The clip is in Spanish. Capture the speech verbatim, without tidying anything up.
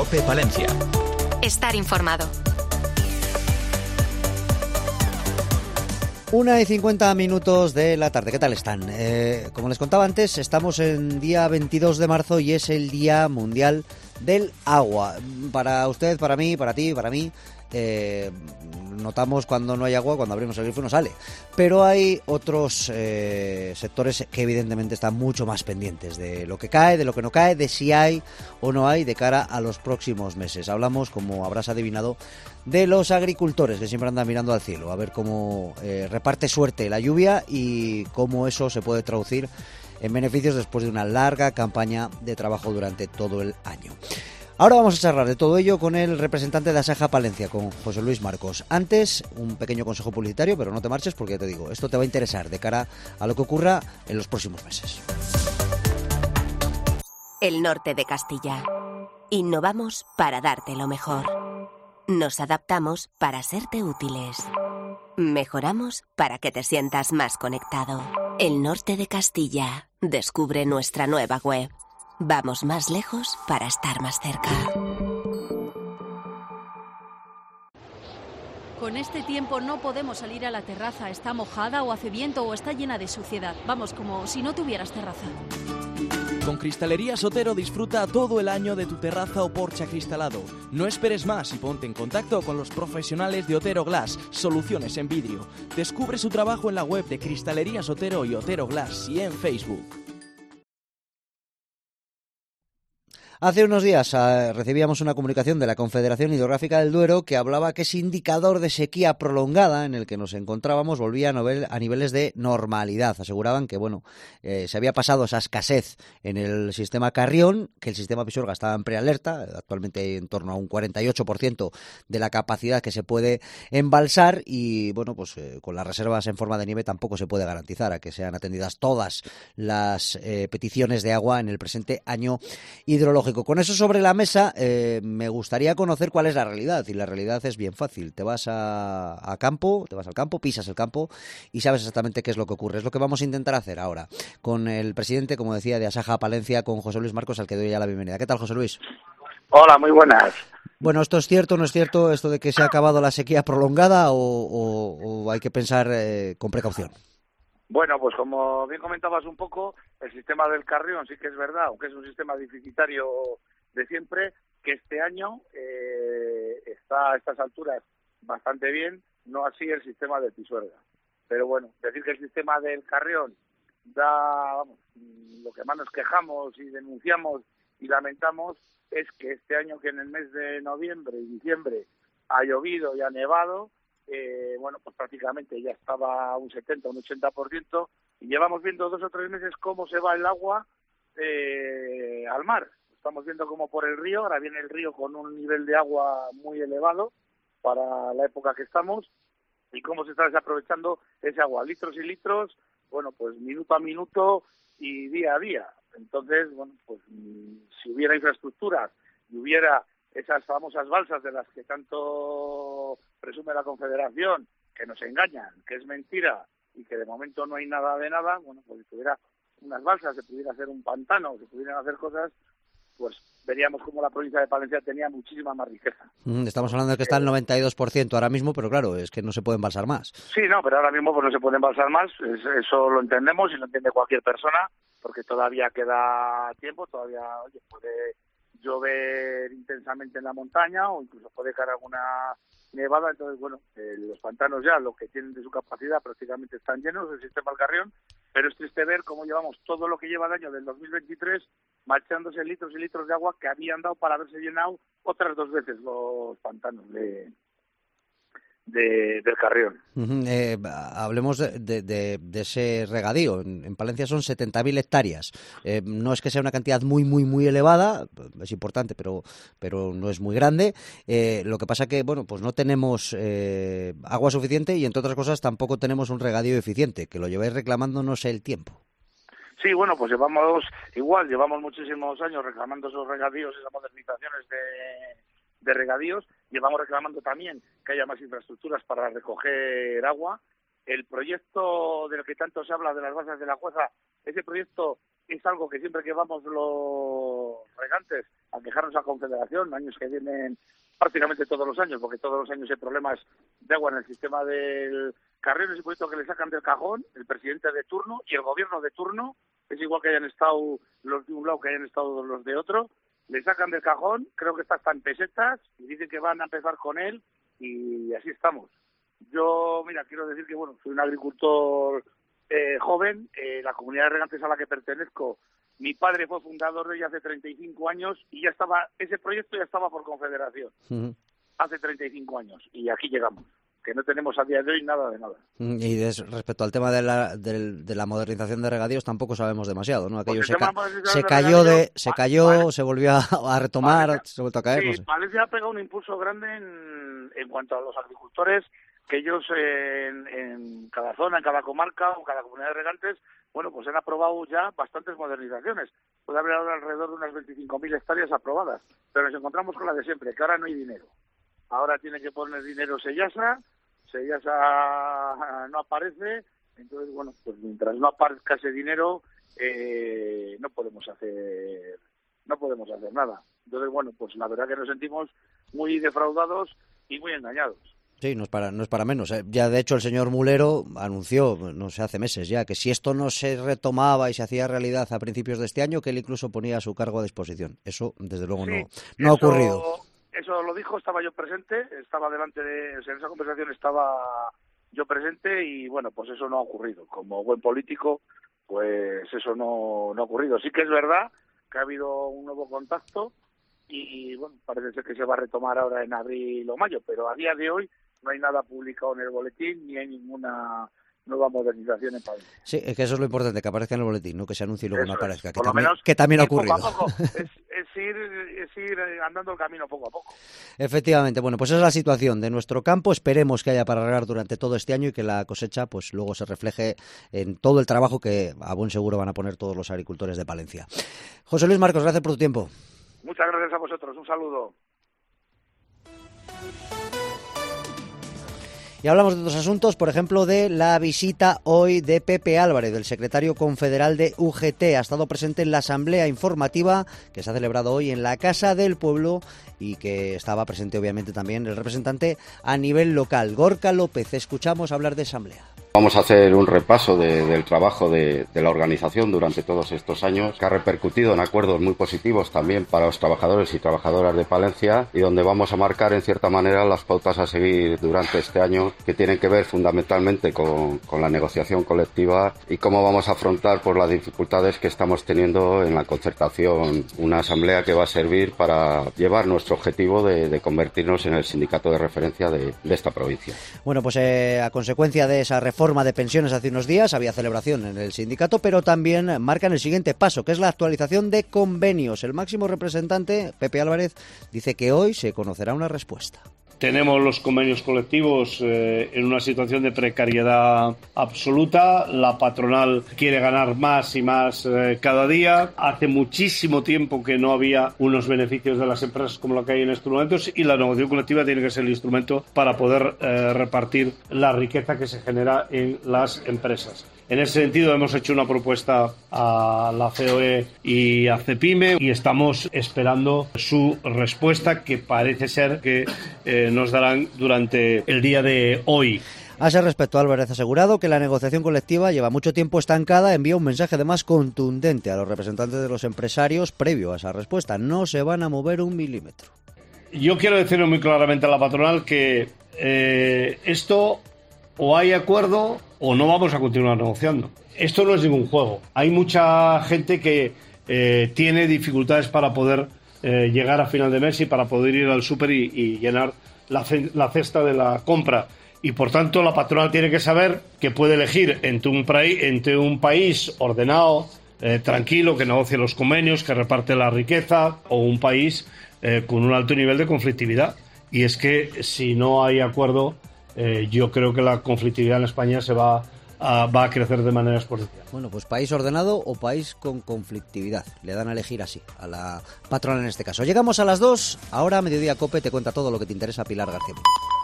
COPE Palencia. Estar informado. Una y cincuenta minutos de la tarde. ¿Qué tal están? Eh, como les contaba antes, estamos en día veintidós de marzo y es el Día Mundial del Agua. Para usted, para mí, para ti, para mí, eh, notamos cuando no hay agua, cuando abrimos el grifo no sale. Pero hay otros eh, sectores que evidentemente están mucho más pendientes de lo que cae, de lo que no cae, de si hay o no hay de cara a los próximos meses. Hablamos, como habrás adivinado, de los agricultores que siempre andan mirando al cielo a ver cómo eh, reparte suerte la lluvia y cómo eso se puede traducir en beneficios después de una larga campaña de trabajo durante todo el año. Ahora vamos a charlar de todo ello con el representante de Asaja Palencia, con José Luis Marcos. Antes, un pequeño consejo publicitario, pero no te marches porque ya te digo, esto te va a interesar de cara a lo que ocurra en los próximos meses. El norte de Castilla. Innovamos para darte lo mejor. Nos adaptamos para serte útiles. Mejoramos para que te sientas más conectado. El norte de Castilla. Descubre nuestra nueva web. Vamos más lejos para estar más cerca. Con este tiempo no podemos salir a la terraza. Está mojada o hace viento o está llena de suciedad. Vamos, como si no tuvieras terraza. Con Cristalerías Otero disfruta todo el año de tu terraza o porche acristalado. No esperes más y ponte en contacto con los profesionales de Otero Glass, soluciones en vidrio. Descubre su trabajo en la web de Cristalerías Otero y Otero Glass y en Facebook. Hace unos días uh, recibíamos una comunicación de la Confederación Hidrográfica del Duero que hablaba que ese indicador de sequía prolongada en el que nos encontrábamos volvía a, novel, a niveles de normalidad. Aseguraban que bueno eh, se había pasado esa escasez en el sistema Carrión, que el sistema Pisuerga estaba en prealerta, actualmente hay en torno a un cuarenta y ocho por ciento de la capacidad que se puede embalsar y bueno pues eh, con las reservas en forma de nieve tampoco se puede garantizar a que sean atendidas todas las eh, peticiones de agua en el presente año hidrológico. Con eso sobre la mesa, eh, me gustaría conocer cuál es la realidad, y la realidad es bien fácil. Te vas a, a campo, te vas al campo, pisas el campo y sabes exactamente qué es lo que ocurre. Es lo que vamos a intentar hacer ahora con el presidente, como decía, de Asaja Palencia, con José Luis Marcos, al que doy ya la bienvenida. ¿Qué tal, José Luis? Hola, muy buenas. Bueno, ¿esto es cierto o no es cierto, esto de que se ha acabado la sequía prolongada o, o, o hay que pensar eh, con precaución? Bueno, pues como bien comentabas un poco, el sistema del Carrión sí que es verdad, aunque es un sistema deficitario de siempre, que este año eh, está a estas alturas bastante bien, no así el sistema del Pisuerga. Pero bueno, decir que el sistema del Carrión da, vamos, lo que más nos quejamos y denunciamos y lamentamos es que este año, que en el mes de noviembre y diciembre ha llovido y ha nevado, Eh, bueno, pues prácticamente ya estaba un setenta, un ochenta por ciento y llevamos viendo dos o tres meses cómo se va el agua eh, al mar. Estamos viendo cómo por el río, ahora viene el río con un nivel de agua muy elevado para la época que estamos y cómo se está desaprovechando ese agua, litros y litros, bueno, pues minuto a minuto y día a día. Entonces, bueno, pues si hubiera infraestructuras y hubiera esas famosas balsas de las que tanto presume la Confederación, que nos engañan, que es mentira y que de momento no hay nada de nada, bueno, pues si tuviera unas balsas, se pudiera hacer un pantano, se pudieran hacer cosas, pues veríamos cómo la provincia de Palencia tenía muchísima más riqueza. Estamos hablando de que está el noventa y dos por ciento ahora mismo, pero claro, es que no se puede embalsar más. Sí, no, pero ahora mismo pues no se puede embalsar más, eso lo entendemos y lo entiende cualquier persona, porque todavía queda tiempo, todavía oye, puede llover intensamente en la montaña o incluso puede caer alguna nevada, entonces bueno, eh, los pantanos ya, lo que tienen de su capacidad prácticamente están llenos del sistema del Carrión, pero es triste ver cómo llevamos todo lo que lleva el año del dos mil veintitrés marchándose litros y litros de agua que habían dado para haberse llenado otras dos veces los pantanos de De, del Carrión. Uh-huh. Eh, hablemos de, de, de, de ese regadío. En, en Palencia son setenta mil hectáreas. Eh, no es que sea una cantidad muy, muy, muy elevada, es importante, pero, pero no es muy grande. Eh, lo que pasa que, bueno, pues no tenemos eh, agua suficiente y, entre otras cosas, tampoco tenemos un regadío eficiente, que lo lleváis reclamando no sé el tiempo. Sí, bueno, pues llevamos igual, llevamos muchísimos años reclamando esos regadíos, esas modernizaciones de de regadíos, llevamos reclamando también que haya más infraestructuras para recoger agua. El proyecto del que tanto se habla de las balsas de la Jueza, ese proyecto es algo que siempre que vamos los, regantes a quejarnos a Confederación, años que vienen prácticamente todos los años, porque todos los años hay problemas de agua en el sistema del Carrión. Es un proyecto que le sacan del cajón el presidente de turno y el gobierno de turno, es igual que hayan estado los de un lado que hayan estado los de otro, le sacan del cajón, creo que está hasta en pesetas, y dicen que van a empezar con él, y así estamos. Yo, mira, quiero decir que, bueno, soy un agricultor eh, joven, eh, la comunidad de regantes a la que pertenezco, mi padre fue fundador de ella hace treinta y cinco años, y ya estaba, ese proyecto ya estaba por Confederación, uh-huh. hace treinta y cinco años, y aquí llegamos, que no tenemos a día de hoy nada de nada. Y de, respecto al tema de la, de, de la modernización de regadíos tampoco sabemos demasiado, ¿no? Aquello pues se, ca se de cayó, de, se cayó, vale. se volvió a, a retomar, Valencia, se volvió a caer. Sí, no sé. Valencia ha pegado un impulso grande en, en cuanto a los agricultores, que ellos eh, en, en cada zona, en cada comarca o cada comunidad de regantes, bueno, pues han aprobado ya bastantes modernizaciones. Puede haber ahora alrededor de unas veinticinco mil hectáreas aprobadas, pero nos encontramos con la de siempre, que ahora no hay dinero. Ahora tiene que poner dinero Sellasa, Sellasa no aparece, entonces, bueno, pues mientras no aparezca ese dinero, eh, no podemos hacer no podemos hacer nada. Entonces, bueno, pues la verdad que nos sentimos muy defraudados y muy engañados. Sí, no es para, no es para menos. ¿eh? Ya, de hecho, el señor Mulero anunció, no sé, hace meses ya, que si esto no se retomaba y se hacía realidad a principios de este año, que él incluso ponía su cargo a disposición. Eso, desde luego, sí, no, no eso, ha ocurrido. Eso lo dijo, estaba yo presente, estaba delante de... O sea, en esa conversación estaba yo presente y, bueno, pues eso no ha ocurrido. Como buen político, pues eso no, no ha ocurrido. Sí que es verdad que ha habido un nuevo contacto y, bueno, parece ser que se va a retomar ahora en abril o mayo, pero a día de hoy no hay nada publicado en el boletín ni hay ninguna nueva modernización en Palencia. Sí, es que eso es lo importante, que aparezca en el boletín, no que se anuncie y luego eso no aparezca, es. que, también, menos, que también ha ocurrido. Poco a poco. es, es, ir, es ir andando el camino poco a poco. Efectivamente, bueno, pues esa es la situación de nuestro campo. Esperemos que haya para regar durante todo este año y que la cosecha pues luego se refleje en todo el trabajo que a buen seguro van a poner todos los agricultores de Palencia. José Luis Marcos, gracias por tu tiempo. Muchas gracias a vosotros, un saludo. Y hablamos de otros asuntos, por ejemplo, de la visita hoy de Pepe Álvarez, del secretario confederal de U G T. Ha estado presente en la asamblea informativa que se ha celebrado hoy en la Casa del Pueblo y que estaba presente, obviamente, también el representante a nivel local, Gorka López. Escuchamos hablar de asamblea. Vamos a hacer un repaso de, del trabajo de, de la organización durante todos estos años, que ha repercutido en acuerdos muy positivos también para los trabajadores y trabajadoras de Palencia, y donde vamos a marcar en cierta manera las pautas a seguir durante este año, que tienen que ver fundamentalmente con, con la negociación colectiva y cómo vamos a afrontar por las dificultades que estamos teniendo en la concertación. Una asamblea que va a servir para llevar nuestro objetivo de, de convertirnos en el sindicato de referencia de, de esta provincia. Bueno, pues eh, a consecuencia de esa reforma Reforma de pensiones hace unos días, había celebración en el sindicato, pero también marcan el siguiente paso, que es la actualización de convenios. El máximo representante, Pepe Álvarez, dice que hoy se conocerá una respuesta. Tenemos los convenios colectivos eh, en una situación de precariedad absoluta. La patronal quiere ganar más y más eh, cada día. Hace muchísimo tiempo que no había unos beneficios de las empresas como lo que hay en estos momentos, y la negociación colectiva tiene que ser el instrumento para poder eh, repartir la riqueza que se genera en las empresas. En ese sentido hemos hecho una propuesta a la C O E y a CEPIME y estamos esperando su respuesta, que parece ser que eh, nos darán durante el día de hoy. A ese respecto, Álvarez ha asegurado que la negociación colectiva lleva mucho tiempo estancada. Envía un mensaje además contundente a los representantes de los empresarios previo a esa respuesta. No se van a mover un milímetro. Yo quiero decirle muy claramente a la patronal que eh, esto o hay acuerdo o no vamos a continuar negociando. Esto no es ningún juego. Hay mucha gente que eh, tiene dificultades para poder eh, llegar a final de mes y para poder ir al súper y, y llenar la, la cesta de la compra. Y por tanto la patronal tiene que saber que puede elegir entre un, entre un país ordenado, eh, tranquilo, que negocie los convenios, que reparte la riqueza, o un país eh, con un alto nivel de conflictividad. Y es que si no hay acuerdo, Eh, yo creo que la conflictividad en España se va a, va a crecer de manera exponencial. Bueno, pues país ordenado o país con conflictividad. Le dan a elegir así, a la patronal en este caso. Llegamos a las dos, ahora Mediodía Cope te cuenta todo lo que te interesa, Pilar García.